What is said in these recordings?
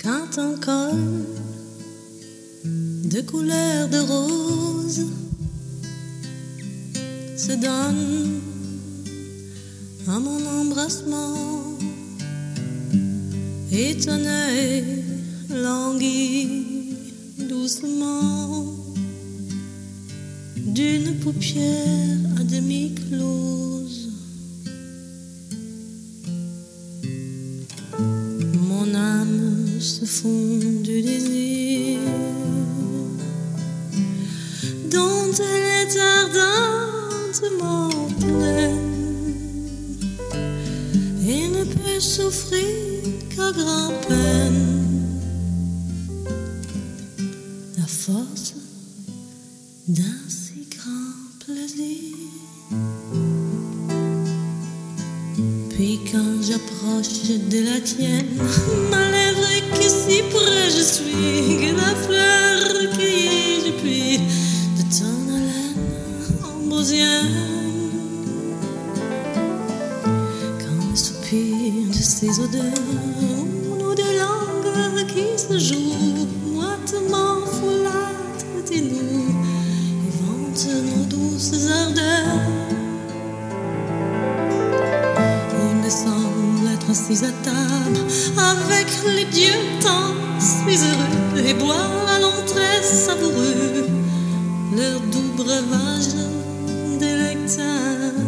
Quand un col de couleur de rose se donne à mon embrassement et ton œil languit doucement d'une paupière à demi close. Mon âme se fond du désir dont elle est ardemment pleine et ne peut souffrir qu'à grand-peine la force d'un si grand plaisir. Puis quand j'approche de la tienne, ma lèvre est que si près je suis que la fleur cueillie je puis de ton haleine ambrosienne. Quand le soupir de ces odeurs, nos deux langues qui se jouent, moitement folâtres et nous éventent nos douces ardeurs. Semble être assis à table avec les dieux tant si heureux et boire à l'entrée savoureux leur doux breuvage délectable.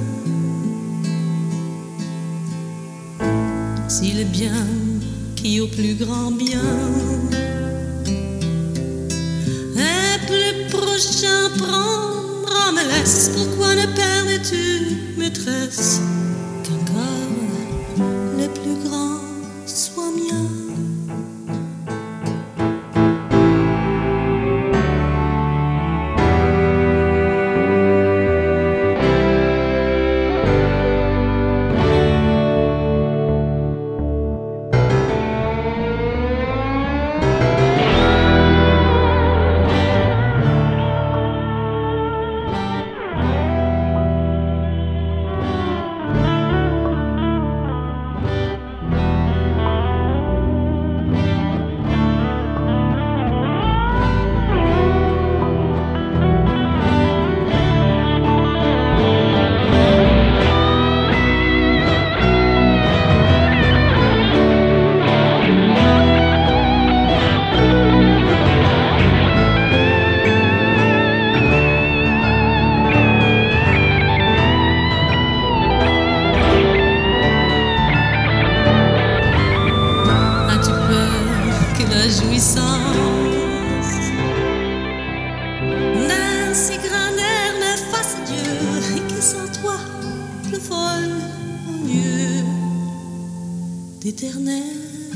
S'il est bien qui au plus grand bien est plus prochain prendra me laisse, pourquoi ne perds-tu maîtresse qu'un corps le plus grand soit mien? Jouissance d'un si grand air ne fasse Dieu et que sans toi je vole au lieu d'éternelle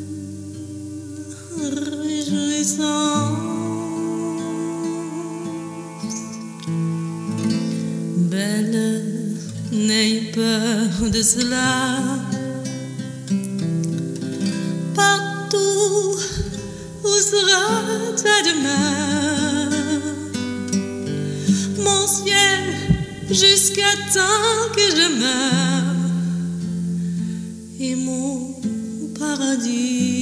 réjouissance. Belle, n'aie peur de cela. Partout où sera-t-elle demain, mon ciel, jusqu'à temps que je meure, et mon paradis.